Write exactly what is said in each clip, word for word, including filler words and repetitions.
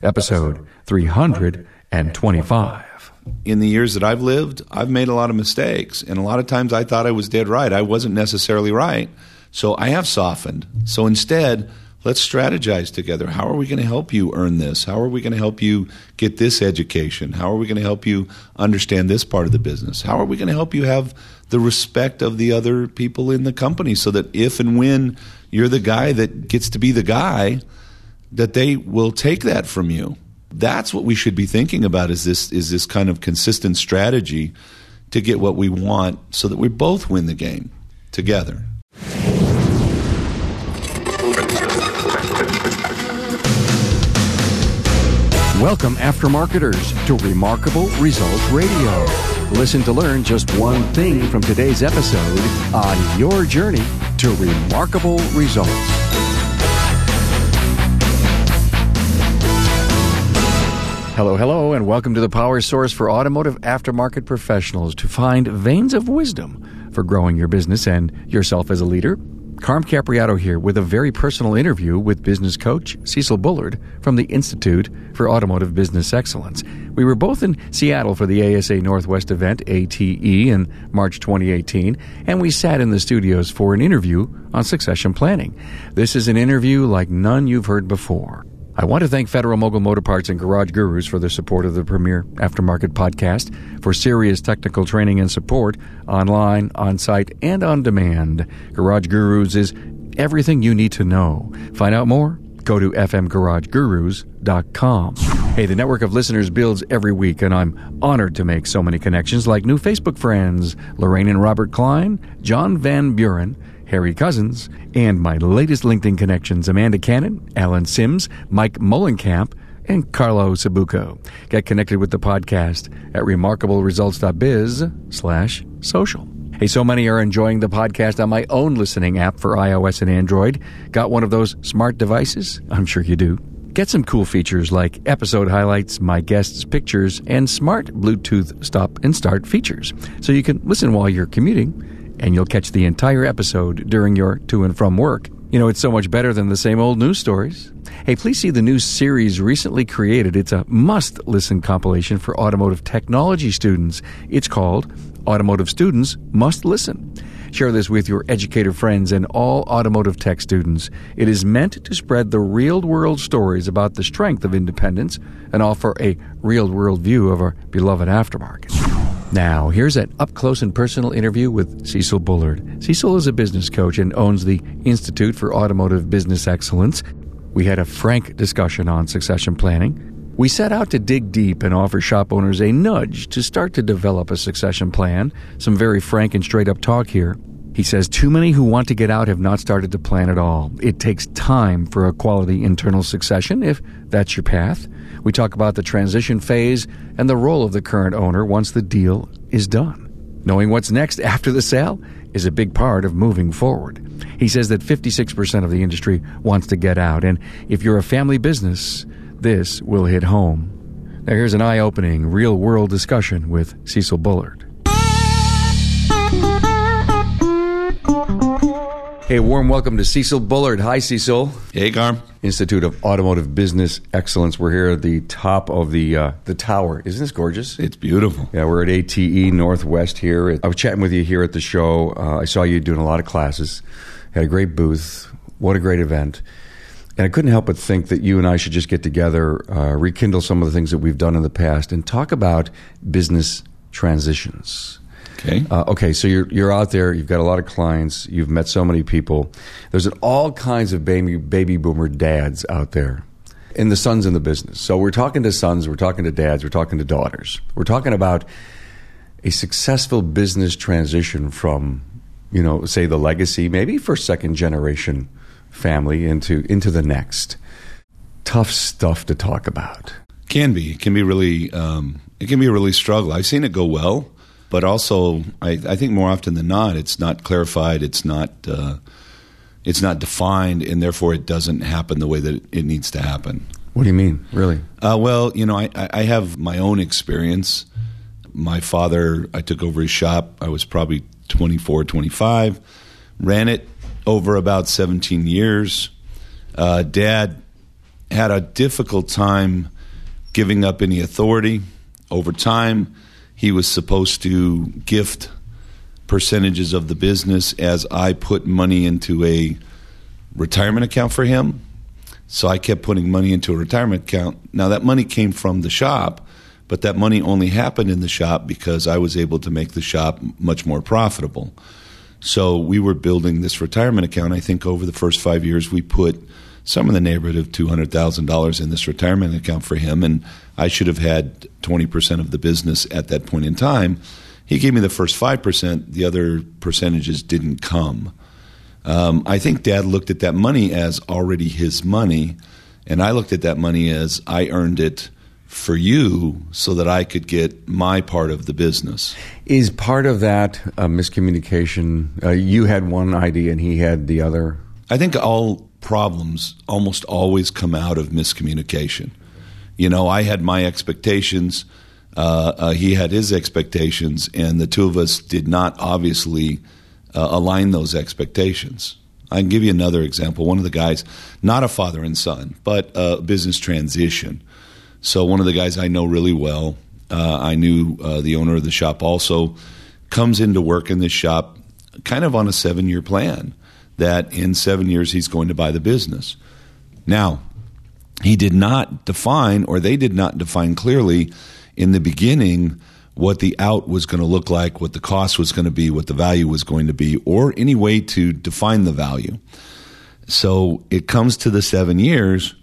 episode three hundred twenty-five. In the years that I've lived, I've made a lot of mistakes, and a lot of times I thought I was dead right. I wasn't necessarily right, so I have softened. So instead, let's strategize together. How are we going to help you earn this? How are we going to help you get this education? How are we going to help you understand this part of the business? How are we going to help you have the respect of the other people in the company so that if and when you're the guy that gets to be the guy, that they will take that from you? That's what we should be thinking about, is this is this kind of consistent strategy to get what we want so that we both win the game together. Welcome, aftermarketers, to Remarkable Results Radio. Listen to learn just one thing from today's episode on your journey to remarkable results. Hello, hello, and welcome to the power source for automotive aftermarket professionals to find veins of wisdom for growing your business and yourself as a leader. Carm Capriato here with a very personal interview with business coach Cecil Bullard from the Institute for Automotive Business Excellence. We were both in Seattle for the A S A Northwest event, A T E, in March twenty eighteen, and we sat in the studios for an interview on succession planning. This is an interview like none you've heard before. I want to thank Federal Mogul Motor Parts and Garage Gurus for their support of the premier aftermarket podcast, for serious technical training and support online, on-site, and on demand. Garage Gurus is everything you need to know. Find out more? Go to f m garage gurus dot com. Hey, the network of listeners builds every week, and I'm honored to make so many connections like new Facebook friends, Lorraine and Robert Klein, John Van Buren, Harry Cousins, and my latest LinkedIn connections, Amanda Cannon, Alan Sims, Mike Mullenkamp, and Carlo Sabuco. Get connected with the podcast at remarkableresults.biz slash social. Hey, so many are enjoying the podcast on my own listening app for iOS and Android. Got one of those smart devices? I'm sure you do. Get some cool features like episode highlights, my guests' pictures, and smart Bluetooth stop and start features, so you can listen while you're commuting, and you'll catch the entire episode during your to and from work. You know, it's so much better than the same old news stories. Hey, please see the new series recently created. It's a must-listen compilation for automotive technology students. It's called Automotive Students Must Listen. Share this with your educator friends and all automotive tech students. It is meant to spread the real-world stories about the strength of independence and offer a real-world view of our beloved aftermarket. Now, here's an up-close and personal interview with Cecil Bullard. Cecil is a business coach and owns the Institute for Automotive Business Excellence. We had a frank discussion on succession planning. We set out to dig deep and offer shop owners a nudge to start to develop a succession plan. Some very frank and straight-up talk here. He says too many who want to get out have not started to plan at all. It takes time for a quality internal succession, if that's your path. We talk about the transition phase and the role of the current owner once the deal is done. Knowing what's next after the sale is a big part of moving forward. He says that fifty-six percent of the industry wants to get out, and if you're a family business, this will hit home. Now here's an eye-opening, real-world discussion with Cecil Bullard. Hey, warm welcome to Cecil Bullard. Hi, Cecil. Hey, Carm. Institute of Automotive Business Excellence. We're here at the top of the uh, the tower. Isn't this gorgeous? It's beautiful. Yeah, we're at A T E Northwest here. I was chatting with you here at the show. Uh, I saw you doing a lot of classes. Had a great booth. What a great event. And I couldn't help but think that you and I should just get together, uh, rekindle some of the things that we've done in the past, and talk about business transitions. Okay. Uh, okay, so you're you're out there. You've got a lot of clients. You've met so many people. There's all kinds of baby baby boomer dads out there, and the sons in the business. So we're talking to sons. We're talking to dads. We're talking to daughters. We're talking about a successful business transition from, you know, say the legacy, maybe first, second generation family into into the next. Tough stuff to talk about. Can be. It can be really. Um, it can be a really struggle. I've seen it go well. But also, I, I think more often than not, it's not clarified, it's not uh, it's not defined, and therefore it doesn't happen the way that it needs to happen. What do you mean, really? Uh, well, you know, I, I have my own experience. My father, I took over his shop. I was probably twenty-four, twenty-five. Ran it over about seventeen years. Uh, Dad had a difficult time giving up any authority. Over time, he was supposed to gift percentages of the business as I put money into a retirement account for him. So I kept putting money into a retirement account. Now, that money came from the shop, but that money only happened in the shop because I was able to make the shop much more profitable. So we were building this retirement account. I think over the first five years, we put some in the neighborhood of two hundred thousand dollars in this retirement account for him, and I should have had twenty percent of the business at that point in time. He gave me the first five percent. The other percentages didn't come. Um, I think Dad looked at that money as already his money, and I looked at that money as I earned it for you so that I could get my part of the business. Is part of that uh, miscommunication? Uh, you had one idea and he had the other? I think all problems almost always come out of miscommunication. You know, I had my expectations, uh, uh, he had his expectations, and the two of us did not obviously uh, align those expectations. I can give you another example. One of the guys, not a father and son, but a business transition. So one of the guys I know really well, uh, I knew uh, the owner of the shop also, comes into work in this shop kind of on a seven-year plan that in seven years he's going to buy the business. Now, he did not define, or they did not define clearly in the beginning what the out was going to look like, what the cost was going to be, what the value was going to be, or any way to define the value. So it comes to the seven years,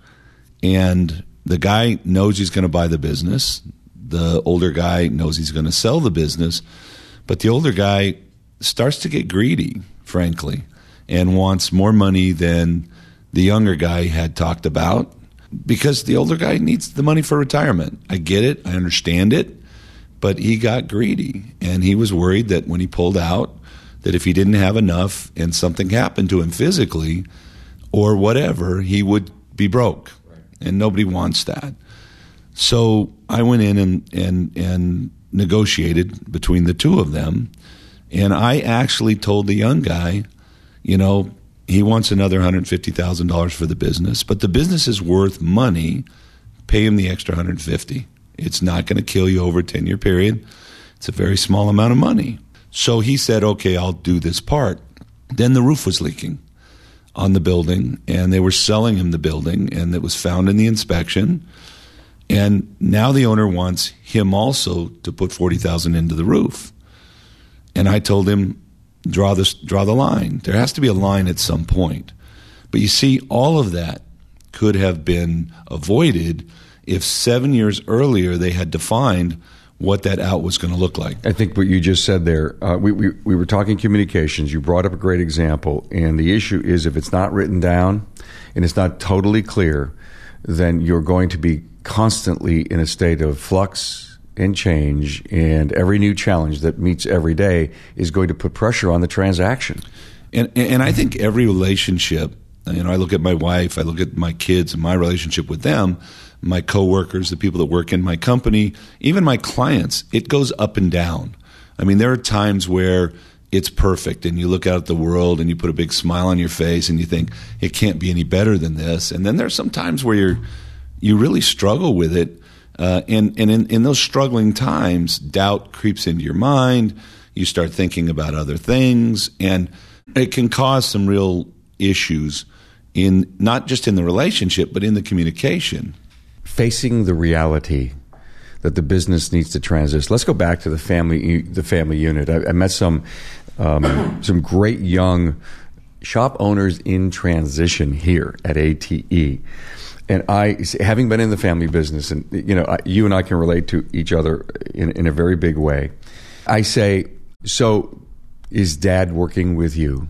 and the guy knows he's going to buy the business. The older guy knows he's going to sell the business. But the older guy starts to get greedy, frankly, and wants more money than the younger guy had talked about because the older guy needs the money for retirement. I get it. I understand it. But he got greedy, and he was worried that when he pulled out, that if he didn't have enough and something happened to him physically or whatever, he would be broke. And nobody wants that. So I went in and, and, and negotiated between the two of them. And I actually told the young guy, you know, he wants another one hundred fifty thousand dollars for the business, but the business is worth money. Pay him the extra one hundred fifty thousand dollars. It's not going to kill you over a ten-year period. It's a very small amount of money. So he said, okay, I'll do this part. Then the roof was leaking on the building, and they were selling him the building, and it was found in the inspection. And now the owner wants him also to put forty thousand dollars into the roof. And I told him, draw this, draw the line. There has to be a line at some point. But you see, all of that could have been avoided if seven years earlier they had defined what that out was going to look like. I think what you just said there, uh, we, we, we were talking communications. You brought up a great example. And the issue is if it's not written down and it's not totally clear, then you're going to be constantly in a state of flux and change. And every new challenge that meets every day is going to put pressure on the transaction. And, and I think every relationship, you know, I look at my wife, I look at my kids and my relationship with them, my coworkers, the people that work in my company, even my clients, it goes up and down. I mean, there are times where it's perfect and you look out at the world and you put a big smile on your face and you think it can't be any better than this. And then there's some times where you're you really struggle with it. Uh, and and in, in those struggling times, doubt creeps into your mind. You start thinking about other things, and it can cause some real issues in not just in the relationship, but in the communication. Facing the reality that the business needs to transition. Let's go back to the family the family unit. I, I met some um, some great young shop owners in transition here at A T E. And I, having been in the family business, and you know, you and I can relate to each other in, in a very big way. I say, so is Dad working with you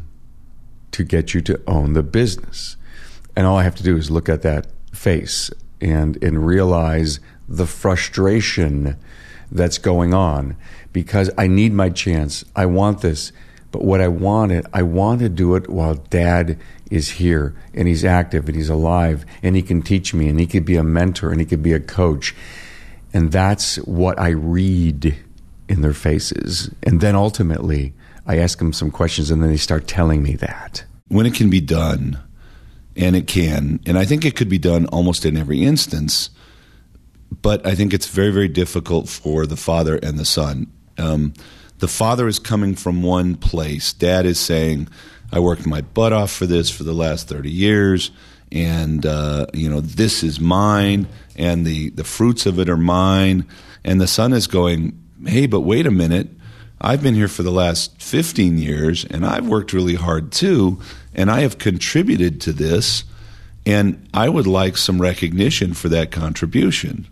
to get you to own the business? And all I have to do is look at that face and and realize the frustration that's going on because I need my chance. I want this. But what I wanted, I want to do it while Dad is here and he's active and he's alive and he can teach me and he could be a mentor and he could be a coach. And that's what I read in their faces. And then ultimately, I ask them some questions and then they start telling me that. When it can be done, and it can, and I think it could be done almost in every instance, but I think it's very, very difficult for the father and the son. Um, the father is coming from one place. Dad is saying, I worked my butt off for this for the last thirty years, and uh, you know, this is mine, and the, the fruits of it are mine. And the son is going, hey, but wait a minute. I've been here for the last fifteen years, and I've worked really hard too, and I have contributed to this, and I would like some recognition for that contribution.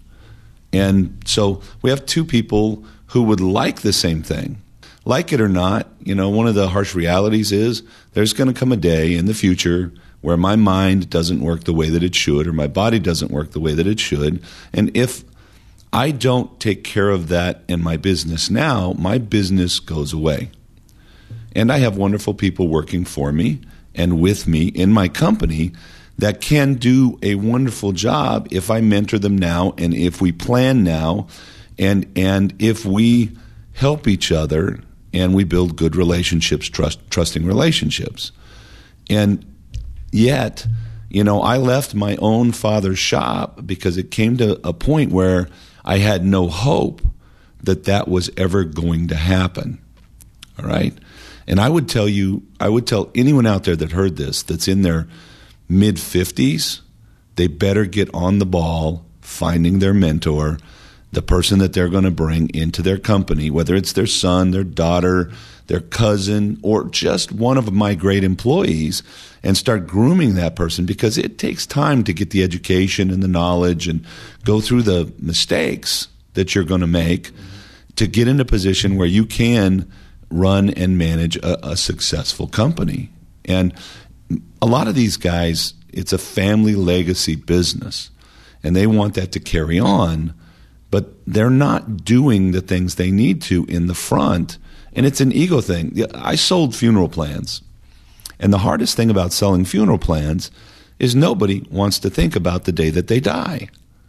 And so we have two people who would like the same thing. Like it or not, you know, one of the harsh realities is there's going to come a day in the future where my mind doesn't work the way that it should, or my body doesn't work the way that it should, and if I don't take care of that in my business now, my business goes away. And I have wonderful people working for me and with me in my company that can do a wonderful job if I mentor them now, and if we plan now, and and if we help each other and we build good relationships, trust, trusting relationships. And yet, you know, I left my own father's shop because it came to a point where I had no hope that that was ever going to happen, all right? And I would tell you, I would tell anyone out there that heard this, that's in their mid-fifties, they better get on the ball finding their mentor, the person that they're going to bring into their company, whether it's their son, their daughter, their cousin, or just one of my great employees, and start grooming that person, because it takes time to get the education and the knowledge and go through the mistakes that you're going to make to get in a position where you can run and manage a, a successful company. And a lot of these guys, it's a family legacy business, and they want that to carry on, but they're not doing the things they need to in the front, and it's an ego thing. I sold funeral plans. And the hardest thing about selling funeral plans is nobody wants to think about the day that they die.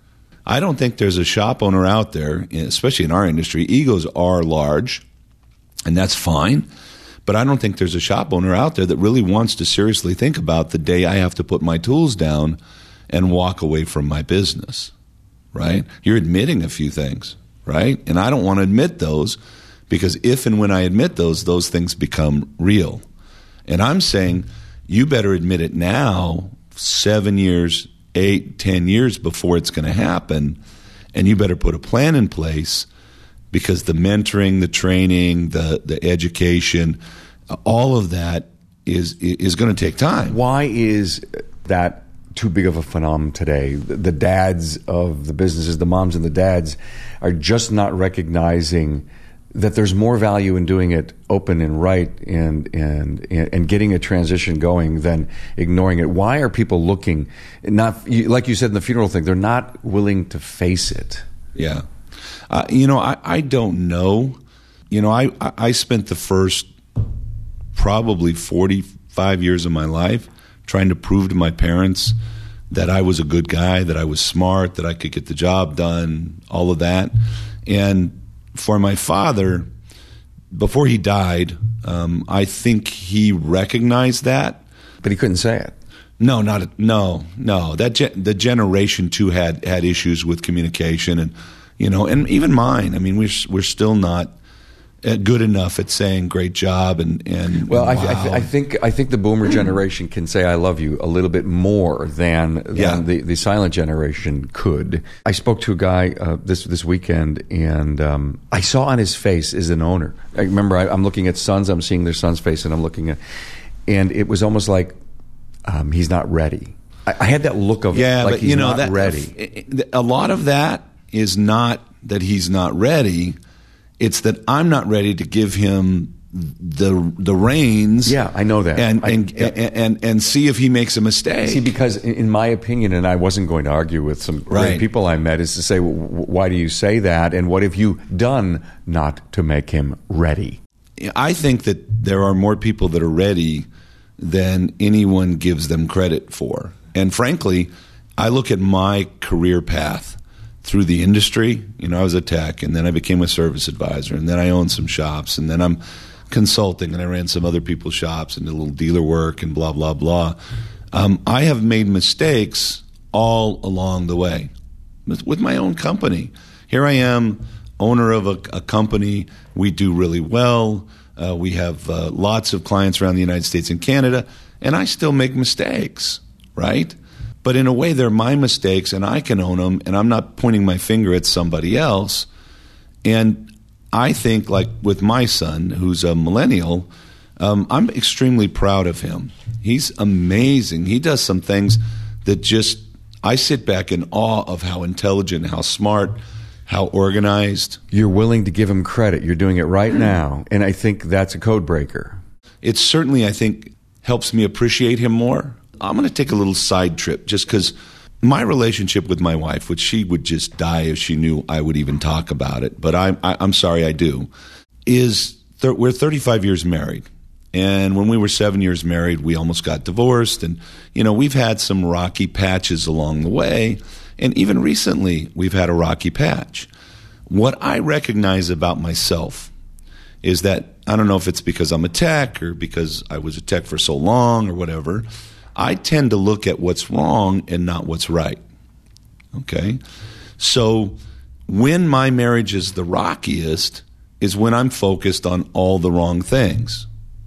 I don't think there's a shop owner out there, especially in our industry, egos are large, and that's fine, but I don't think there's a shop owner out there that really wants to seriously think about the day I have to put my tools down and walk away from my business, right? You're admitting a few things, right? And I don't want to admit those, because if and when I admit those, those things become real. And I'm saying you better admit it now, seven years, eight, ten years before it's going to happen, and you better put a plan in place, because the mentoring, the training, the the education, all of that is is going to take time. Why is that too big of a phenomenon today? The, the dads of the businesses, the moms and the dads, are just not recognizing that there's more value in doing it open and right and and and getting a transition going than ignoring it. Why are people looking, not like you said in the funeral thing, they're not willing to face it? Yeah. Uh, you know, I, I don't know. You know, I, I spent the first probably forty-five years of my life trying to prove to my parents that I was a good guy, that I was smart, that I could get the job done, all of that. And for my father, before he died, um, I think he recognized that. But he couldn't say it. No, not a, no, no. That ge- the generation too had had issues with communication, and you know, and even mine. I mean, we're we're still not good enough at saying "great job" and and well, wow. I, I, I think I think the Boomer generation can say "I love you" a little bit more than than yeah. the, the silent generation could. I spoke to a guy uh, this this weekend, and um, I saw on his face as an owner. I remember I, I'm looking at sons. I'm seeing their son's face, and I'm looking at, and it was almost like um, he's not ready. I, I had that look of yeah, like but he's you know not that, ready. A lot of that is not that he's not ready. It's that I'm not ready to give him the the reins. Yeah, I know that. And I, and, yeah. and and and see if he makes a mistake. See, because in my opinion, and I wasn't going to argue with some great right. people I met, is to say, well, why do you say that? And what have you done not to make him ready? I think that there are more people that are ready than anyone gives them credit for. And frankly, I look at my career path through the industry. You know, I was a tech, and then I became a service advisor, and then I owned some shops, and then I'm consulting, and I ran some other people's shops and did a little dealer work and blah, blah, blah. Um, I have made mistakes all along the way. with, with my own company. Here I am, owner of a, a company. We do really well. Uh, we have uh, lots of clients around the United States and Canada, and I still make mistakes, right? But in a way, they're my mistakes, and I can own them, and I'm not pointing my finger at somebody else. And I think, like with my son, who's a millennial, um, I'm extremely proud of him. He's amazing. He does some things that just, I sit back in awe of how intelligent, how smart, how organized. You're willing to give him credit. You're doing it right now, and I think that's a code breaker. It certainly, I think, helps me appreciate him more. I'm going to take a little side trip just because my relationship with my wife, which she would just die if she knew I would even talk about it, but I, I, I'm sorry I do, is th- we're thirty-five years married. And when we were seven years married, we almost got divorced. And, you know, we've had some rocky patches along the way. And even recently, we've had a rocky patch. What I recognize about myself is that, I don't know if it's because I'm a tech or because I was a tech for so long or whatever, I tend to look at what's wrong and not what's right. Okay? So when my marriage is the rockiest is when I'm focused on all the wrong things.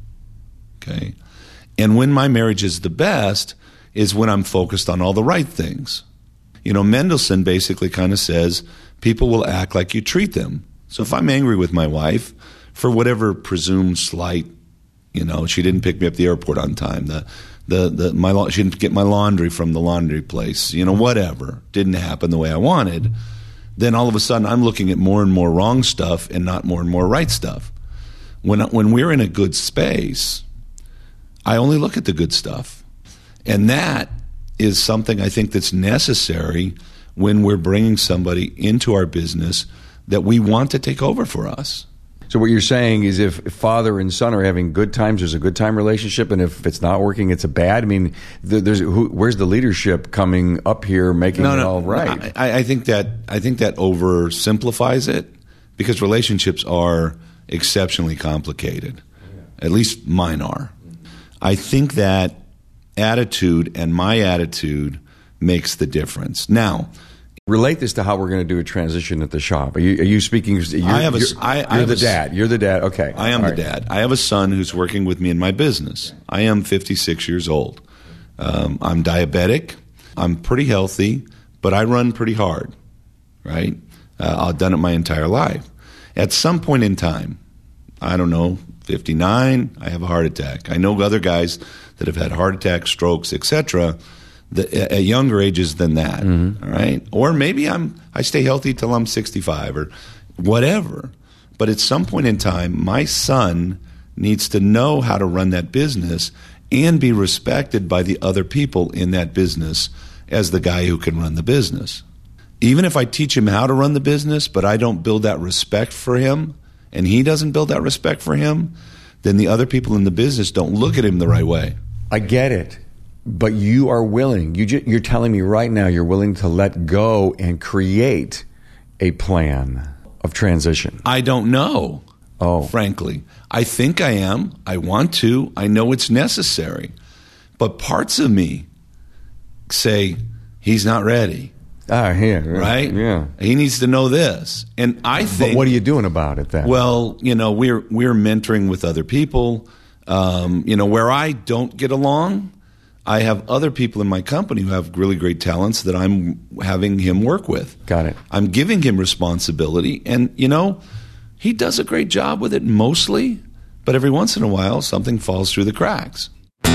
Okay? And when my marriage is the best is when I'm focused on all the right things. You know, Mendelssohn basically kind of says people will act like you treat them. So if I'm angry with my wife for whatever presumed slight, you know, she didn't pick me up at the airport on time, the the the my she didn't get my laundry from the laundry place, you know, whatever, didn't happen the way I wanted, then all of a sudden I'm looking at more and more wrong stuff and not more and more right stuff. When when we're in a good space, I only look at the good stuff. And that is something I think that's necessary when we're bringing somebody into our business that we want to take over for us. So what you're saying is if father and son are having good times, there's a good time relationship, and if it's not working, it's a bad? I mean, there's who, where's the leadership coming up here making no, it no, all right? I, I think that I think that oversimplifies it because relationships are exceptionally complicated. At least mine are. I think that attitude and my attitude makes the difference. Now, relate this to how we're going to do a transition at the shop. Are you, are you speaking? You're, I have a, you're, I, you're I have the a, dad. You're the dad. Okay. I am All the right. dad. I have a son who's working with me in my business. I am fifty-six years old. Um, I'm diabetic. I'm pretty healthy, but I run pretty hard, right? Uh, I've done it my entire life. At some point in time, I don't know, fifty-nine, I have a heart attack. I know other guys that have had heart attacks, strokes, et cetera, at younger ages than that, mm-hmm. all right? Or maybe I'm I stay healthy till I'm sixty-five or whatever. But at some point in time, my son needs to know how to run that business and be respected by the other people in that business as the guy who can run the business. Even if I teach him how to run the business, but I don't build that respect for him, and he doesn't build that respect for him, then the other people in the business don't look at him the right way. I get it. But you are willing, you ju- you're telling me right now you're willing to let go and create a plan of transition. I don't know, oh. frankly. I think I am. I want to. I know it's necessary. But parts of me say, he's not ready. Ah, yeah. Right? Yeah. He needs to know this. And I think... But what are you doing about it then? Well, you know, we're, we're mentoring with other people. Um, you know, where I don't get along... I have other people in my company who have really great talents that I'm having him work with. Got it. I'm giving him responsibility, and, you know, he does a great job with it mostly, but every once in a while, something falls through the cracks.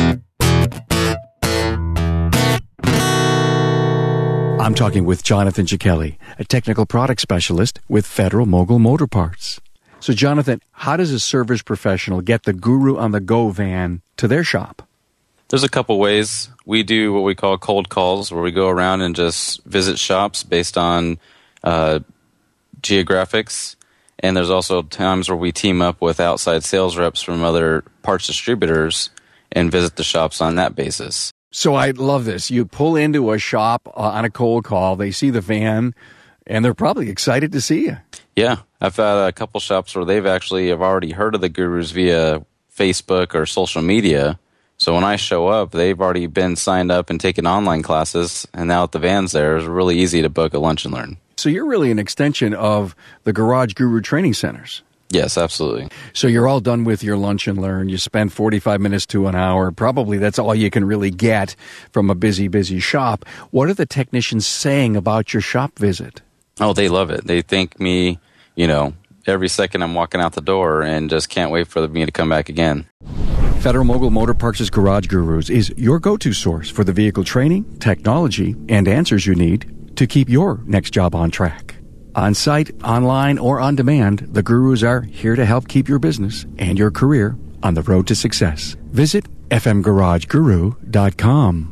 I'm talking with Jonathan Cichelli, a technical product specialist with Federal Mogul Motor Parts. So, Jonathan, how does a service professional get the Guru on the Go van to their shop? There's a couple ways. We do what we call cold calls, where we go around and just visit shops based on uh, geographics. And there's also times where we team up with outside sales reps from other parts distributors and visit the shops on that basis. So I love this. You pull into a shop uh, on a cold call, they see the van, and they're probably excited to see you. Yeah. I've had a couple shops where they've actually have already heard of the Gurus via Facebook or social media, So when I show up, they've already been signed up and taken online classes, and now at the van's there, it's really easy to book a lunch and learn. So you're really an extension of the Garage Guru training centers. Yes, absolutely. So you're all done with your lunch and learn. You spend forty-five minutes to an hour. Probably that's all you can really get from a busy, busy shop. What are the technicians saying about your shop visit? Oh, they love it. They thank me, you know, every second I'm walking out the door and just can't wait for me to come back again. Federal Mogul Motor Parts' Garage Gurus is your go-to source for the vehicle training, technology, and answers you need to keep your next job on track. On-site, online, or on demand, the Gurus are here to help keep your business and your career on the road to success. Visit f m garage guru dot com.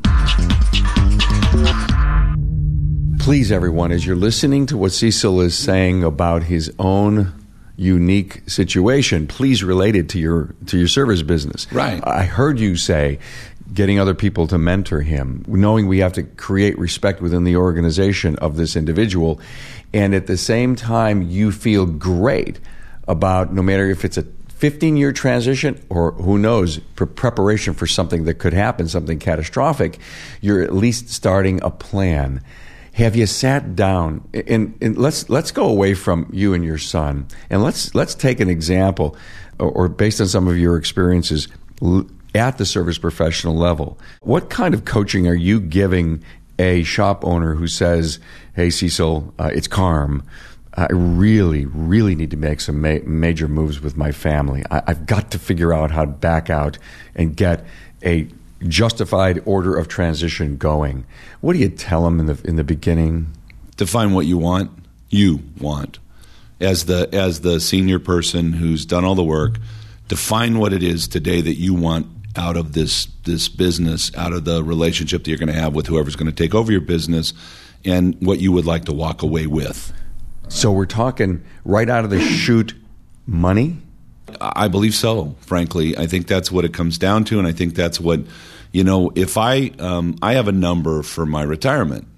Please, everyone, as you're listening to what Cecil is saying about his own unique situation, please relate it to your to your service business. Right. I heard you say getting other people to mentor him, knowing we have to create respect within the organization of this individual, and at the same time you feel great about, no matter if it's a fifteen-year transition or who knows, pre- preparation for something that could happen, something catastrophic, you're at least starting a plan. Have you sat down and, and let's let's go away from you and your son, and let's let's take an example, or, or based on some of your experiences at the service professional level. What kind of coaching are you giving a shop owner who says, "Hey, Cecil, uh, it's Carm. I really, really need to make some ma- major moves with my family. I- I've got to figure out how to back out and get a justified order of transition going." What do you tell them in the in the beginning? Define what you want. You want. As the as the senior person who's done all the work, define what it is today that you want out of this this business, out of the relationship that you're going to have with whoever's going to take over your business, and what you would like to walk away with. So we're talking right out of the chute money? I believe so, frankly. I think that's what it comes down to, and I think that's what, you know, if I um, I have a number for my retirement,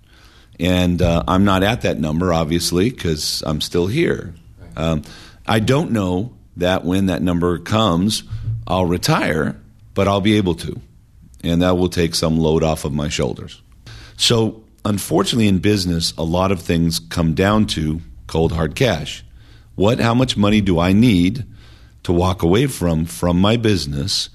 and uh, I'm not at that number, obviously, because I'm still here. Um, I don't know that when that number comes, I'll retire, but I'll be able to, and that will take some load off of my shoulders. So, unfortunately, in business, a lot of things come down to cold, hard cash. What? How much money do I need to walk away from from my business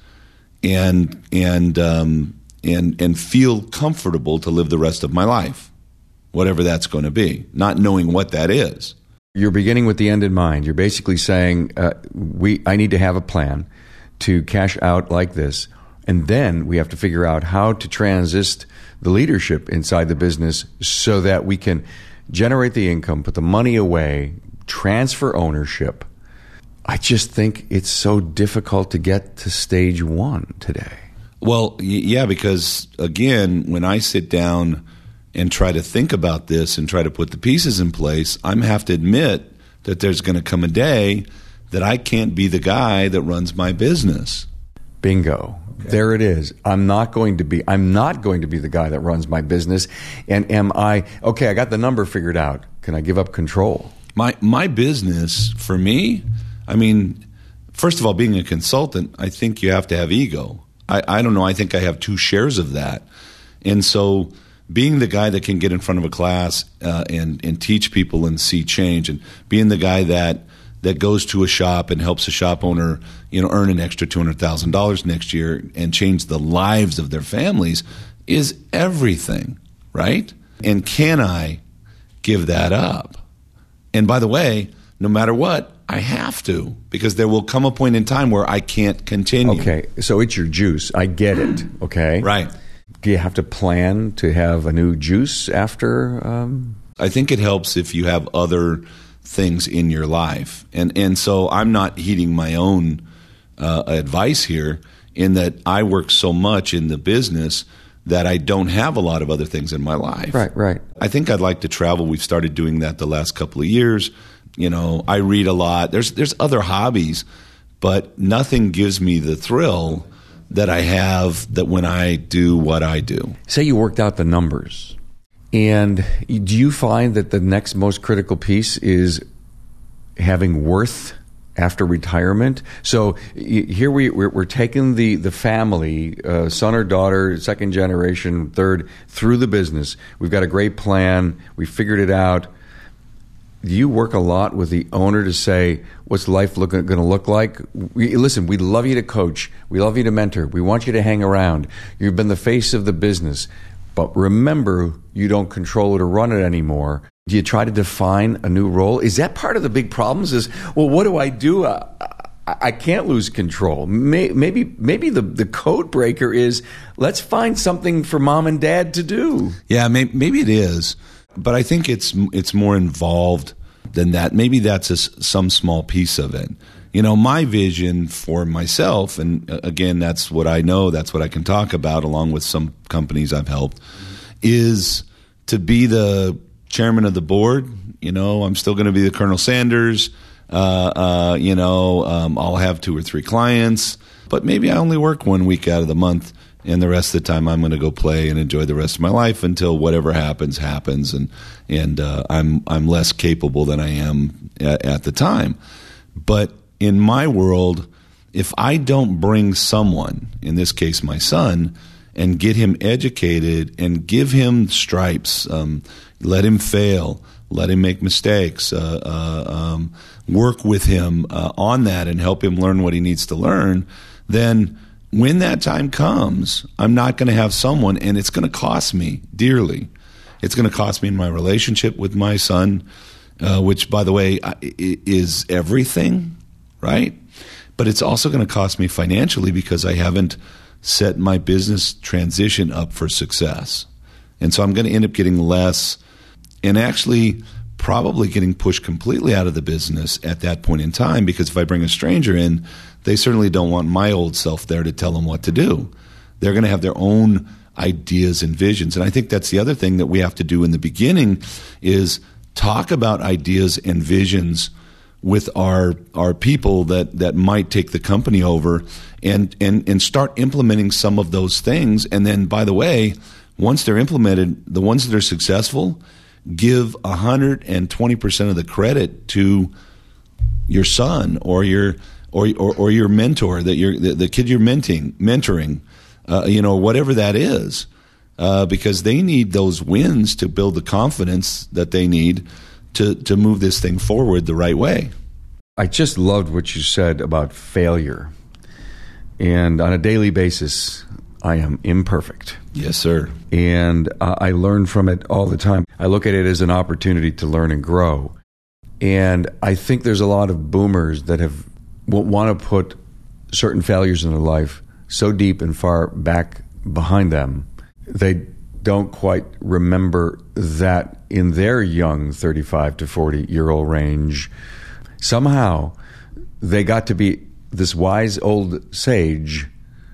and and um, and and feel comfortable to live the rest of my life, whatever that's going to be, not knowing what that is. You're beginning with the end in mind. You're basically saying, uh, we I need to have a plan to cash out like this, and then we have to figure out how to transist the leadership inside the business so that we can generate the income, put the money away, transfer ownership. I just think it's so difficult to get to stage one today. Well, yeah, because, again, when I sit down and try to think about this and try to put the pieces in place, I'm have to admit that there's going to come a day that I can't be the guy that runs my business. Bingo. Okay. There it is. I'm not going to be I'm not going to be the guy that runs my business. And am I okay, I got the number figured out. Can I give up control? My my business, for me, I mean, first of all, being a consultant, I think you have to have ego. I, I don't know, I think I have two shares of that. And so being the guy that can get in front of a class uh, and, and teach people and see change, and being the guy that that goes to a shop and helps a shop owner, you know, earn an extra two hundred thousand dollars next year and change the lives of their families is everything, right? And can I give that up? And by the way, no matter what, I have to, because there will come a point in time where I can't continue. Okay, so it's your juice. I get it, okay? Right. Do you have to plan to have a new juice after? Um... I think it helps if you have other things in your life. And and so I'm not heeding my own uh, advice here, in that I work so much in the business that I don't have a lot of other things in my life. Right, right. I think I'd like to travel. We've started doing that the last couple of years. You know, I read a lot. There's there's other hobbies, but nothing gives me the thrill that I have that when I do what I do. Say you worked out the numbers. And do you find that the next most critical piece is having worth after retirement. So y- here we, we're, we're taking the, the family, uh, son or daughter, second generation, third, through the business. We've got a great plan. We figured it out. Do you work a lot with the owner to say, what's life going to look like? We, listen, we love you to coach. We love you to mentor. We want you to hang around. You've been the face of the business. But remember, you don't control it or run it anymore. Do you try to define a new role? Is that part of the big problems is, well, what do I do? Uh, I can't lose control. Maybe maybe the, the code breaker is, let's find something for mom and dad to do. Yeah, maybe it is. But I think it's it's more involved than that. Maybe that's a, some small piece of it. You know, my vision for myself, and again, that's what I know, that's what I can talk about along with some companies I've helped, is to be the chairman of the board. You know, I'm still going to be the Colonel Sanders. Uh, uh, you know, um, I'll have two or three clients, but maybe I only work one week out of the month. And the rest of the time, I'm going to go play and enjoy the rest of my life until whatever happens happens, and and uh, I'm I'm less capable than I am at, at the time. But in my world, if I don't bring someone, in this case my son, and get him educated and give him stripes, um, let him fail, let him make mistakes, uh, uh, um, work with him uh, on that, and help him learn what he needs to learn, then when that time comes, I'm not going to have someone, and it's going to cost me dearly. It's going to cost me in my relationship with my son, uh, which, by the way, is everything, right? But it's also going to cost me financially because I haven't set my business transition up for success. And so I'm going to end up getting less and actually probably getting pushed completely out of the business at that point in time, because if I bring a stranger in, they certainly don't want my old self there to tell them what to do. They're going to have their own ideas and visions. And I think that's the other thing that we have to do in the beginning is talk about ideas and visions with our our people that, that might take the company over, and, and, and start implementing some of those things. And then, by the way, once they're implemented, the ones that are successful, give one hundred twenty percent of the credit to your son or your or or, or your mentor, that you're the, the kid you're mentoring, mentoring, uh, you know, whatever that is, uh, because they need those wins to build the confidence that they need to to move this thing forward the right way. I just loved what you said about failure, and on a daily basis, I am imperfect. Yes, sir. And uh, I learn from it all the time. I look at it as an opportunity to learn and grow. And I think there's a lot of boomers that have want to put certain failures in their life so deep and far back behind them, they don't quite remember that in their young thirty-five to forty-year-old range, somehow they got to be this wise old sage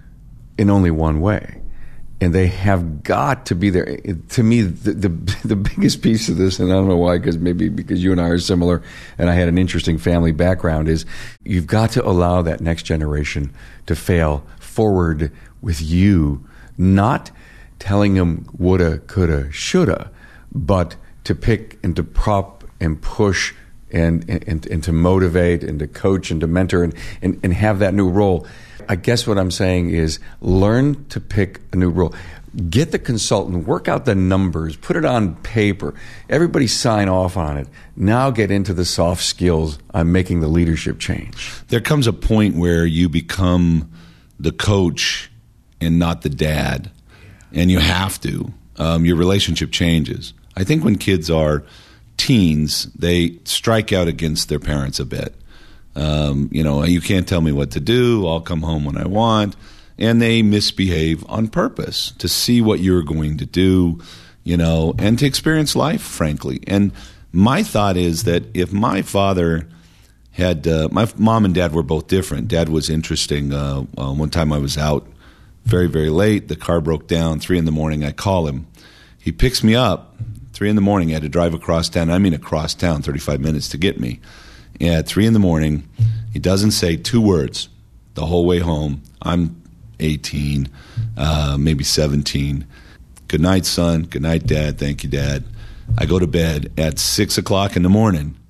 in only one way. And they have got to be there. To me, the, the the biggest piece of this, and I don't know why, because maybe because you and I are similar, and I had an interesting family background, is you've got to allow that next generation to fail forward with you, not telling them woulda, coulda, shoulda, but to pick and to prop and push and and, and to motivate and to coach and to mentor and, and, and have that new role. I guess what I'm saying is learn to pick a new role. Get the consultant, work out the numbers, put it on paper. Everybody sign off on it. Now get into the soft skills on making the leadership change. There comes a point where you become the coach and not the dad, and you have to. Um, your relationship changes. I think when kids are teens, they strike out against their parents a bit. Um, you know, you can't tell me what to do. I'll come home when I want. And they misbehave on purpose to see what you're going to do, you know, and to experience life, frankly. And my thought is that if my father had, uh, my mom and dad were both different. Dad was interesting. Uh, uh, one time I was out very, very late. The car broke down. Three in the morning, I call him. He picks me up. Three in the morning, I had to drive across town. I mean across town, thirty-five minutes to get me. At three in the morning, he doesn't say two words the whole way home. I'm eighteen, uh, maybe seventeen. Good night, son. Good night, Dad. Thank you, Dad. I go to bed at six o'clock in the morning.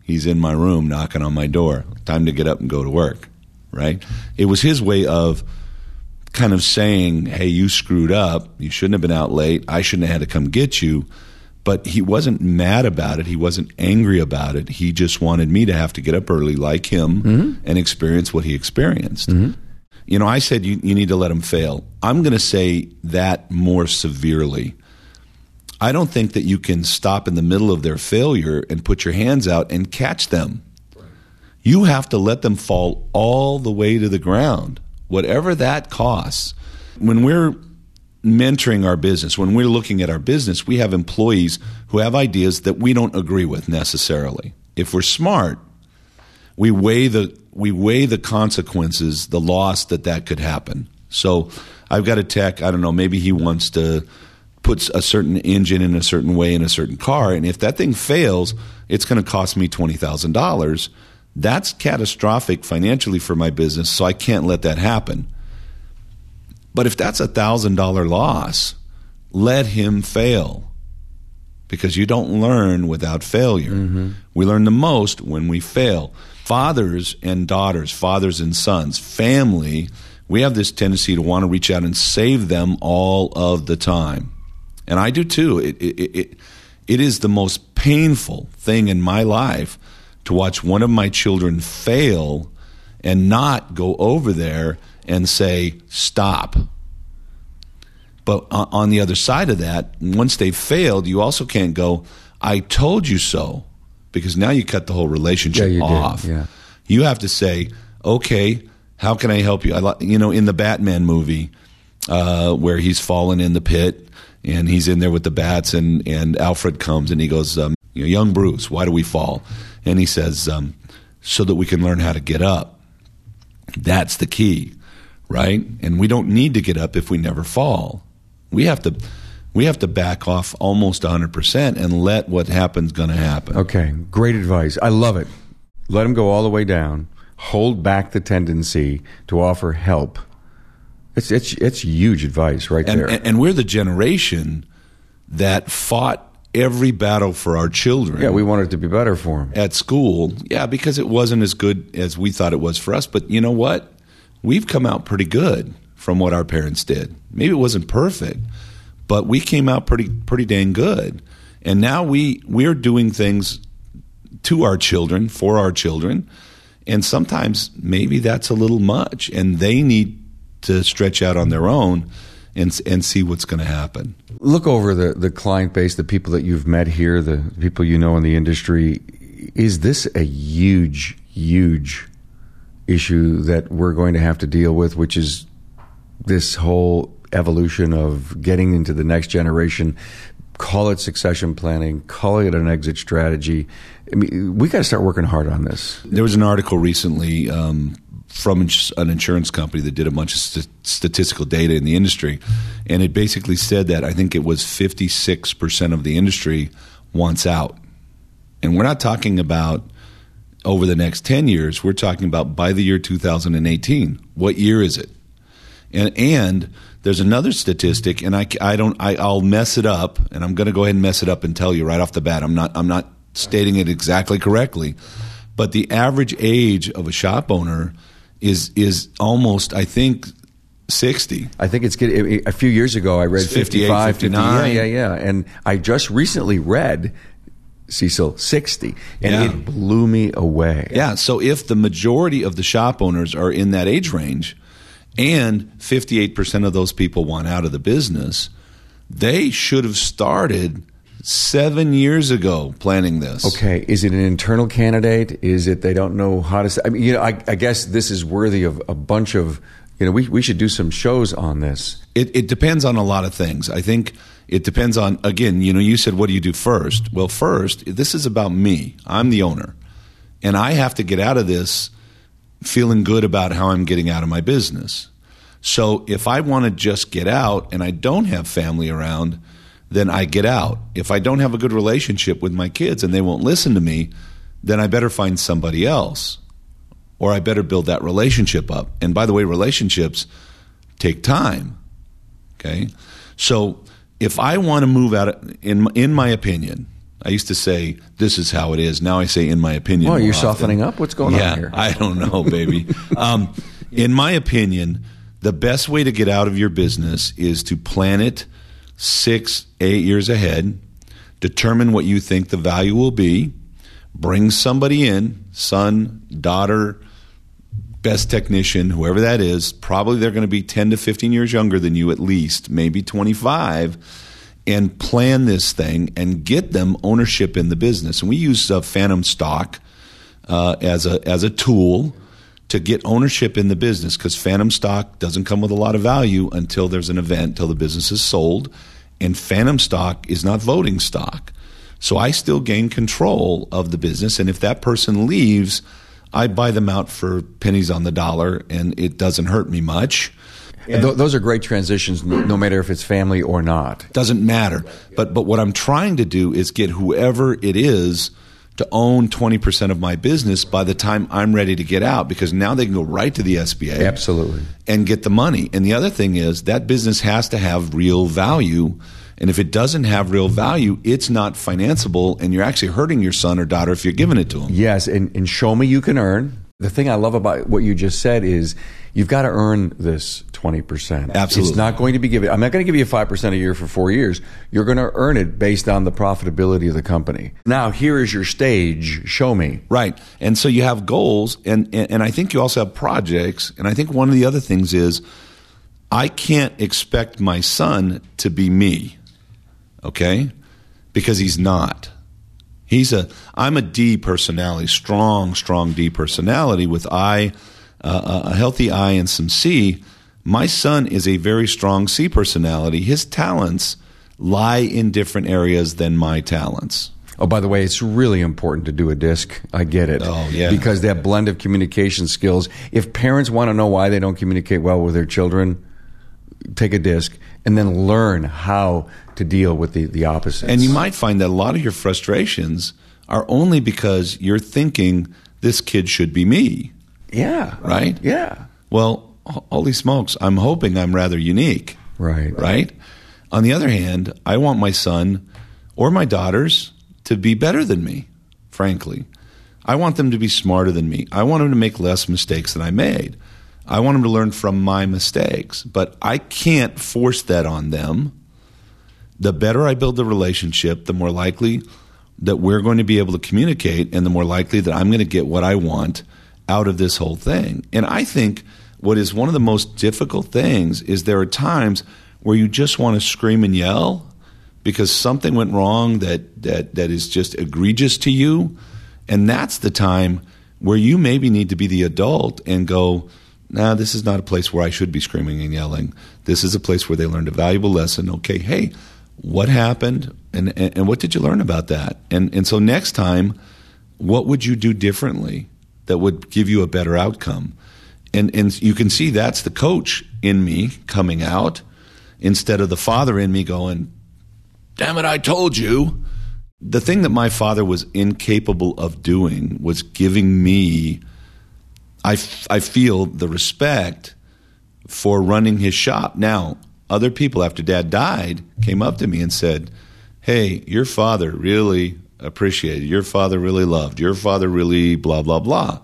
he's in my room knocking on my door. Time to get up and go to work, right? It was his way of kind of saying, hey, you screwed up. You shouldn't have been out late. I shouldn't have had to come get you. But he wasn't mad about it. He wasn't angry about it. He just wanted me to have to get up early like him mm-hmm. and experience what he experienced. Mm-hmm. You know, I said you, you need to let him fail. I'm going to say that more severely. I don't think that you can stop in the middle of their failure and put your hands out and catch them. Right. You have to let them fall all the way to the ground, whatever that costs. When we're mentoring our business, when we're looking at our business, we have employees who have ideas that we don't agree with necessarily. If we're smart, we weigh the we weigh the consequences, the loss that that could happen. So I've got a tech, I don't know, maybe he wants to put a certain engine in a certain way in a certain car, and if that thing fails, it's going to cost me twenty thousand dollars. That's catastrophic financially for my business, so I can't let that happen. But if that's a one thousand dollars loss, let him fail, because you don't learn without failure. Mm-hmm. We learn the most when we fail. Fathers and daughters, fathers and sons, family, we have this tendency to want to reach out and save them all of the time. And I do too. It, it, it, it is the most painful thing in my life to watch one of my children fail and not go over there and say, stop. But on the other side of that, once they've failed, you also can't go, I told you so, because now you cut the whole relationship yeah, you off. Did. Yeah. You have to say, okay, how can I help you? I, you know, in the Batman movie uh, where he's fallen in the pit and he's in there with the bats, and, and Alfred comes and he goes, um, you know, young Bruce, why do we fall? And he says, um, so that we can learn how to get up. That's the key, right? And we don't need to get up if we never fall. We have to we have to back off almost one hundred percent and let what happens going to happen. Okay, great advice. I love it. Let them go all the way down. Hold back the tendency to offer help. It's it's it's huge advice right and, there. And, and we're the generation that fought every battle for our children. Yeah, we wanted it to be better for them. At school, yeah, because it wasn't as good as we thought it was for us. But you know what? We've come out pretty good from what our parents did. Maybe it wasn't perfect, but we came out pretty pretty dang good. And now we we're doing things to our children, for our children, and sometimes maybe that's a little much, and they need to stretch out on their own and and see what's going to happen. Look over the, the client base, the people that you've met here, the people you know in the industry. Is this a huge, huge issue that we're going to have to deal with, which is this whole evolution of getting into the next generation? Call it succession planning, call it an exit strategy. I mean, we got to start working hard on this. There was an article recently um, from an insurance company that did a bunch of st- statistical data in the industry, and it basically said that I think it was fifty-six percent of the industry wants out. And we're not talking about over the next ten years. We're talking about by the year two thousand eighteen. What year is it? And and there's another statistic, and I, I don't I, I'll mess it up, and I'm going to go ahead and mess it up and tell you right off the bat. I'm not I'm not stating it exactly correctly, but the average age of a shop owner is is almost, I think, sixty. I think it's getting. A few years ago, I read it's fifty-eight, fifty-nine. fifty, yeah, yeah, yeah, and I just recently read, Cecil, sixty, and yeah. it blew me away. Yeah. So if the majority of the shop owners are in that age range, and fifty-eight percent of those people want out of the business, they should have started seven years ago planning this. Okay, is it an internal candidate? Is it they don't know how to? I mean, you know, I, I guess this is worthy of a bunch of. You know, we we should do some shows on this. It, it depends on a lot of things. I think it depends on, again, you know, you said, what do you do first? Well, first, this is about me. I'm the owner, and I have to get out of this feeling good about how I'm getting out of my business. So if I want to just get out and I don't have family around, then I get out. If I don't have a good relationship with my kids and they won't listen to me, then I better find somebody else, or I better build that relationship up. And by the way, relationships take time, okay? So if I want to move out, of, in in my opinion, I used to say, this is how it is. Now I say, in my opinion. Well, you're often. softening up? What's going yeah, on here? I don't know, baby. um, in my opinion, the best way to get out of your business is to plan it six, eight years ahead, determine what you think the value will be, bring somebody in, son, daughter, best technician, whoever that is. Probably they're going to be ten to fifteen years younger than you at least, maybe twenty-five, and plan this thing and get them ownership in the business. And we use uh, phantom stock uh, as a as a tool to get ownership in the business, because phantom stock doesn't come with a lot of value until there's an event, till the business is sold. And phantom stock is not voting stock. So I still gain control of the business. And if that person leaves, I buy them out for pennies on the dollar, and it doesn't hurt me much. And th- those are great transitions, no matter if it's family or not. Doesn't matter. But but what I'm trying to do is get whoever it is to own twenty percent of my business by the time I'm ready to get out, because now they can go right to the S B A. Absolutely. And get the money. And the other thing is that business has to have real value. And if it doesn't have real value, it's not financeable, and you're actually hurting your son or daughter if you're giving it to them. Yes, and, and show me you can earn. The thing I love about what you just said is you've got to earn this twenty percent. Absolutely. It's not going to be given. I'm not going to give you five percent a year for four years. You're going to earn it based on the profitability of the company. Now, here is your stage. Show me. Right. And so you have goals, and, and, and I think you also have projects. And I think one of the other things is I can't expect my son to be me, okay? Because he's not. He's a, I'm a D personality, strong, strong D personality with I, uh, a healthy I and some C. My son is a very strong C personality. His talents lie in different areas than my talents. Oh, by the way, it's really important to do a disc. I get it. Oh, yeah. Because that blend of communication skills, if parents want to know why they don't communicate well with their children, take a disc and then learn how to deal with the, the opposites. And you might find that a lot of your frustrations are only because you're thinking this kid should be me. Yeah. Right? Yeah. Well, holy smokes, I'm hoping I'm rather unique. Right. Right? On the other hand, I want my son or my daughters to be better than me, frankly. I want them to be smarter than me. I want them to make less mistakes than I made. I want them to learn from my mistakes. But I can't force that on them. The better I build the relationship, the more likely that we're going to be able to communicate, and the more likely that I'm going to get what I want out of this whole thing. And I think what is one of the most difficult things is there are times where you just want to scream and yell because something went wrong that, that, that is just egregious to you. And that's the time where you maybe need to be the adult and go, nah, this is not a place where I should be screaming and yelling. This is a place where they learned a valuable lesson. Okay, hey, what happened, and, and, and what did you learn about that? And and so next time, what would you do differently that would give you a better outcome? And and you can see that's the coach in me coming out instead of the father in me going, damn it, I told you. The thing that my father was incapable of doing was giving me, I, f- I feel, the respect for running his shop. Now, other people after Dad died came up to me and said, hey, your father really appreciated, your father really loved, your father really blah, blah, blah.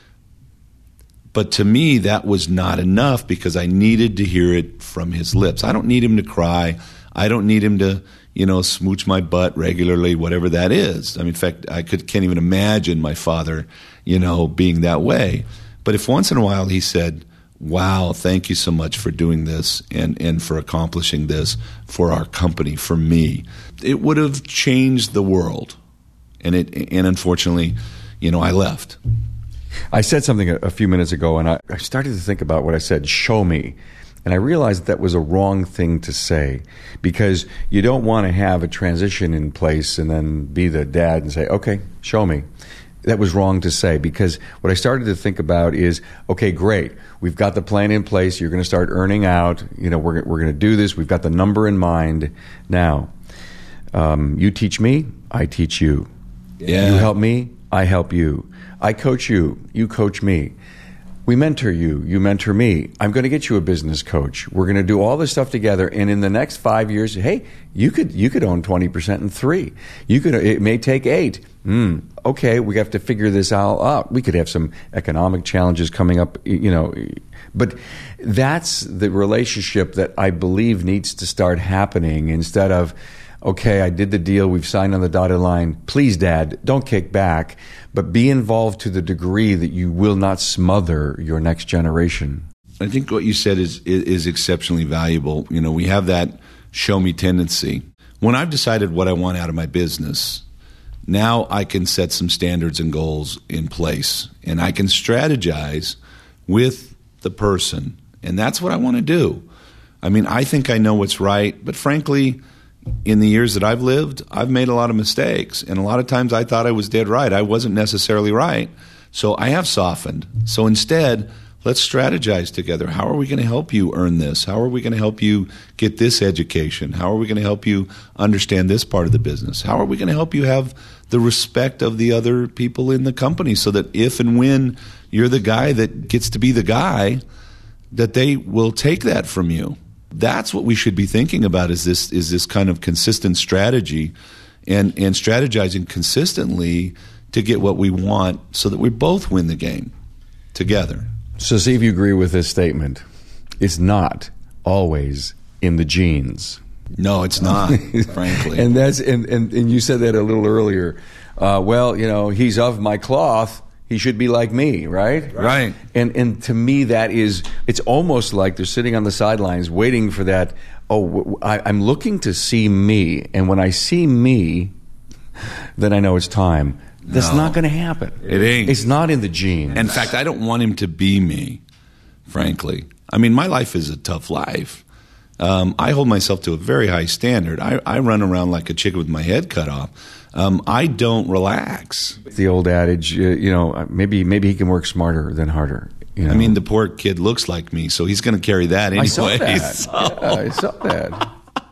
But to me, that was not enough because I needed to hear it from his lips. I don't need him to cry. I don't need him to, you know, smooch my butt regularly, whatever that is. I mean, in fact, I could, can't even imagine my father, you know, being that way. But if once in a while he said, wow, thank you so much for doing this and, and for accomplishing this for our company, for me, it would have changed the world. And it and unfortunately, you know, I left. I said something a, a few minutes ago, and I, I started to think about what I said, show me. And I realized that was a wrong thing to say because you don't want to have a transition in place and then be the dad and say, okay, show me. That was wrong to say because what I started to think about is, okay, great. We've got the plan in place. You're going to start earning out. You know, we're we're going to do this. We've got the number in mind. Now, um, you teach me, I teach you. Yeah. You help me, I help you. I coach you, you coach me. We mentor you. You mentor me. I'm going to get you a business coach. We're going to do all this stuff together. And in the next five years, hey, you could you could own twenty percent in three. You could. It may take eight. Mm, okay, we have to figure this all out. We could have some economic challenges coming up, you know. But that's the relationship that I believe needs to start happening instead of, okay, I did the deal, we've signed on the dotted line. Please, Dad, don't kick back, but be involved to the degree that you will not smother your next generation. I think what you said is, is is exceptionally valuable. You know, we have that show me tendency. When I've decided what I want out of my business, now I can set some standards and goals in place, and I can strategize with the person, and that's what I want to do. I mean, I think I know what's right, but frankly, in the years that I've lived, I've made a lot of mistakes, and a lot of times I thought I was dead right. I wasn't necessarily right, so I have softened. So instead, let's strategize together. How are we going to help you earn this? How are we going to help you get this education? How are we going to help you understand this part of the business? How are we going to help you have the respect of the other people in the company so that if and when you're the guy that gets to be the guy, that they will take that from you? That's what we should be thinking about, is this is this kind of consistent strategy and, and strategizing consistently to get what we want so that we both win the game together. So see if you agree with this statement. It's not always in the genes. No, it's not, frankly. And that's and, and, and you said that a little earlier. Uh, well, you know, he's of my cloth. He should be like me, right? Right. And and to me, that is, it's almost like they're sitting on the sidelines waiting for that. Oh, I, I'm looking to see me, and when I see me, then I know it's time. That's No. not going to happen. It ain't. It's not in the genes. In fact, I don't want him to be me, frankly. I mean, my life is a tough life. Um, I hold myself to a very high standard. I, I run around like a chicken with my head cut off. Um, I don't relax. The old adage, uh, you know, maybe maybe he can work smarter than harder. You know? I mean, the poor kid looks like me, so he's going to carry that anyway. I saw that. So. Yeah, I saw that.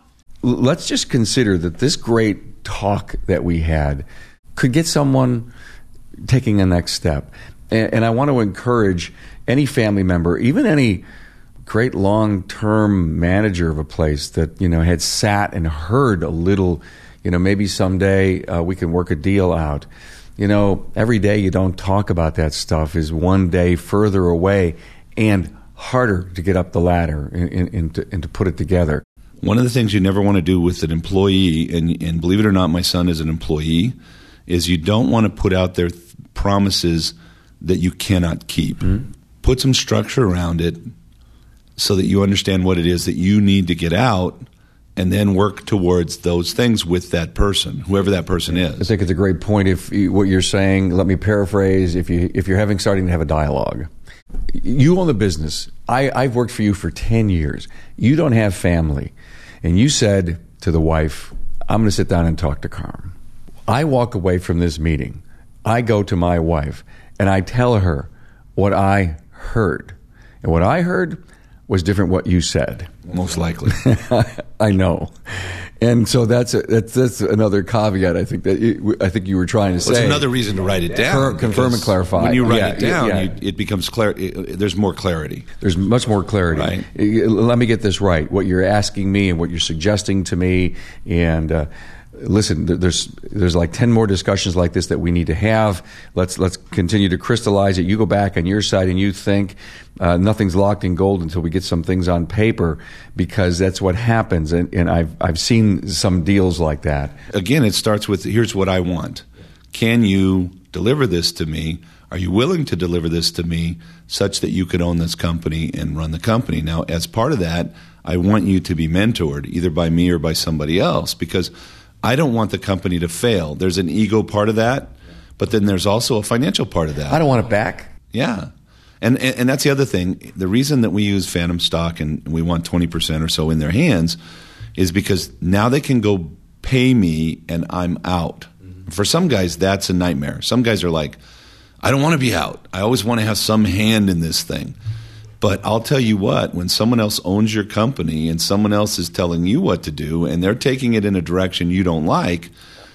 Let's just consider that this great talk that we had could get someone taking the next step. And, and I want to encourage any family member, even any great long-term manager of a place that, you know, had sat and heard a little, you know, maybe someday uh, we can work a deal out. You know, every day you don't talk about that stuff is one day further away and harder to get up the ladder and, and, and, to, and to put it together. One of the things you never want to do with an employee, and, and believe it or not, my son is an employee, is you don't want to put out there th- promises that you cannot keep. Mm-hmm. Put some structure around it so that you understand what it is that you need to get out, and then work towards those things with that person, whoever that person is. I think it's a great point. If you, what you're saying, let me paraphrase, if, you, if you're having starting to have a dialogue. You own the business. I, I've worked for you for ten years. You don't have family. And you said to the wife, I'm going to sit down and talk to Carm. I walk away from this meeting. I go to my wife, and I tell her what I heard. And what I heard was different what you said. Most likely. I know. And so that's a, that's that's another caveat. I think that you, I think you were trying to say. Well, it's another reason to write it down. Confirm, confirm and clarify. When you write yeah, it down, yeah. you, it becomes clear. It, there's more clarity. There's much more clarity. Right. Let me get this right. What you're asking me and what you're suggesting to me, and uh, listen, there's there's like ten more discussions like this that we need to have. Let's let's continue to crystallize it. You go back on your side and you think uh, nothing's locked in gold until we get some things on paper, because that's what happens. And, and I've I've seen some deals like that. Again, it starts with, here's what I want. Can you deliver this to me? Are you willing to deliver this to me such that you could own this company and run the company? Now, as part of that, I want you to be mentored, either by me or by somebody else, because I don't want the company to fail. There's an ego part of that, but then there's also a financial part of that. I don't want it back. Yeah. And, and and that's the other thing. The reason that we use phantom stock and we want twenty percent or so in their hands is because now they can go pay me and I'm out. Mm-hmm. For some guys, that's a nightmare. Some guys are like, I don't want to be out. I always want to have some hand in this thing. But I'll tell you what, when someone else owns your company and someone else is telling you what to do and they're taking it in a direction you don't like,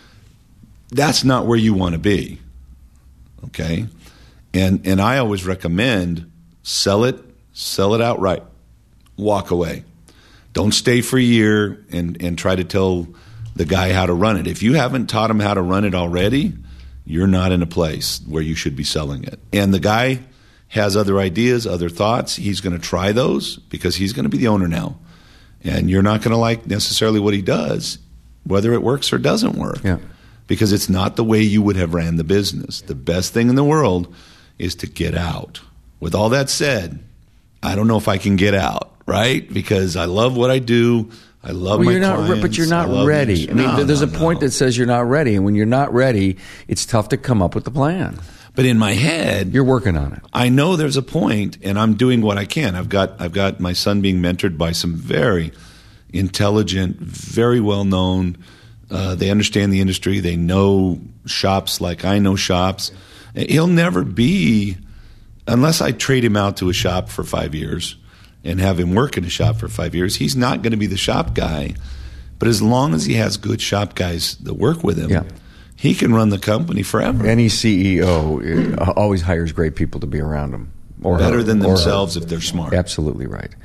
that's not where you want to be. Okay? And and I always recommend Sell it, sell it outright. Walk away. Don't stay for a year and, and try to tell the guy how to run it. If you haven't taught him how to run it already, you're not in a place where you should be selling it. And the guy has other ideas, other thoughts. He's going to try those because he's going to be the owner now. And you're not going to like necessarily what he does, whether it works or doesn't work. Yeah. Because it's not the way you would have ran the business. The best thing in the world is to get out. With all that said, I don't know if I can get out, right? Because I love what I do. I love well, my you're not, clients. But you're not I ready. I mean, no, there's no, a point no. that says you're not ready. And when you're not ready, it's tough to come up with the plan. But in my head, You're working on it. I know there's a point, and I'm doing what I can. I've got I've got my son being mentored by some very intelligent, very well known. Uh, they understand the industry. They know shops like I know shops. He'll never be, unless I trade him out to a shop for five years and have him work in a shop for five years, he's not going to be the shop guy. But as long as he has good shop guys that work with him, Yeah. he can run the company forever. Any C E O always hires great people to be around him. Or Better her, than or her. themselves if they're smart. Absolutely right.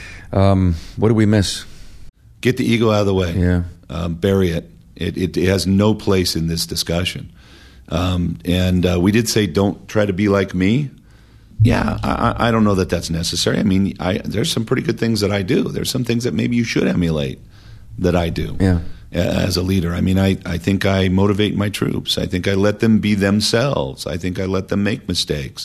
Um, what do we miss? Get the ego out of the way. Yeah. Um, bury it. It, it. It has no place in this discussion. Um, and uh, we did say don't try to be like me. Yeah, I, I don't know that that's necessary. I mean, I, there's some pretty good things that I do. There's some things that maybe you should emulate that I do Yeah. as a leader. I mean, I, I think I motivate my troops. I think I let them be themselves. I think I let them make mistakes.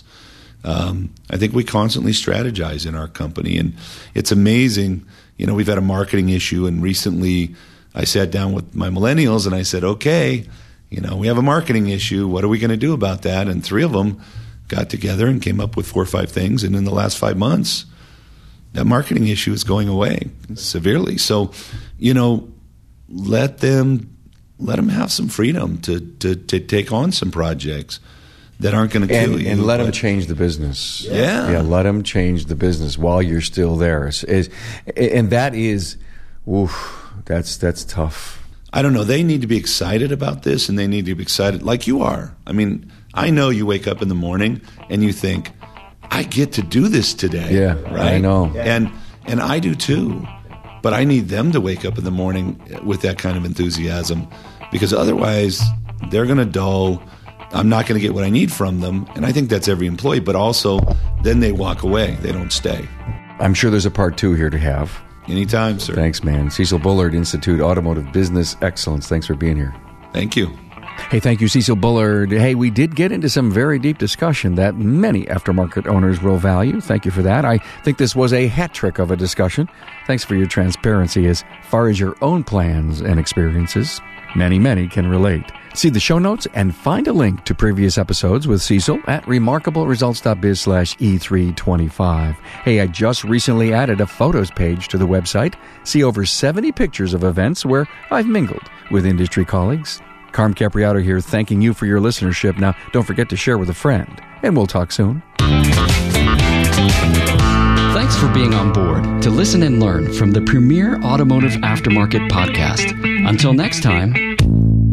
Um, I think we constantly strategize in our company. And it's amazing. You know, we've had a marketing issue, and recently I sat down with my millennials and I said, okay, you know, we have a marketing issue. What are we going to do about that? And three of them got together and came up with four or five things. And in the last five months, that marketing issue is going away severely. So, you know, let them let them have some freedom to to, to take on some projects that aren't going to kill And, you. and let them but- change the business. Yeah. Yeah, let them change the business while you're still there. Is, is- and that is, oof, that's that's tough. I don't know. They need to be excited about this, and they need to be excited like you are. I mean, I know you wake up in the morning and you think, I get to do this today. Yeah, right? I know. And and I do too. But I need them to wake up in the morning with that kind of enthusiasm, because otherwise they're going to dull. I'm not going to get what I need from them. And I think that's every employee. But also, then they walk away. They don't stay. I'm sure there's a part two here to have. Anytime, sir. Thanks, man. Cecil Bullard, Institute Automotive Business Excellence. Thanks for being here. Thank you. Hey, thank you, Cecil Bullard. Hey, we did get into some very deep discussion that many aftermarket owners will value. Thank you for that. I think this was a hat trick of a discussion. Thanks for your transparency as far as your own plans and experiences. Many, many can relate. See the show notes and find a link to previous episodes with Cecil at remarkableresults.biz slash E325. Hey, I just recently added a photos page to the website. See over seventy pictures of events where I've mingled with industry colleagues. Carm Capriato here, thanking you for your listenership. Now, don't forget to share with a friend, and we'll talk soon. Thanks for being on board to listen and learn from the premier automotive aftermarket podcast. Until next time.